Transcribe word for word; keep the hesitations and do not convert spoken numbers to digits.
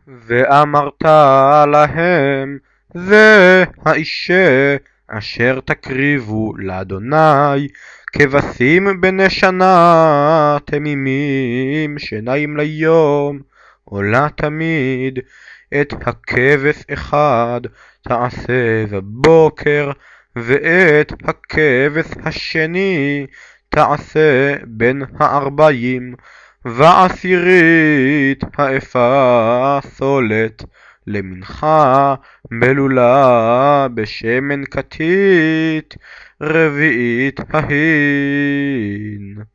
ואמרת להם, זה האישה אשר תקריבו לאדוני, כבשים בני שנה תמימים, שניים ליום, עולה תמיד. את הכבש אחד תעשה בבוקר, ואת הכבש השני תעשה בין הארבעים, ועשירית האפה סולת למנחה בלולה בשמן כתית, רביעית ההין.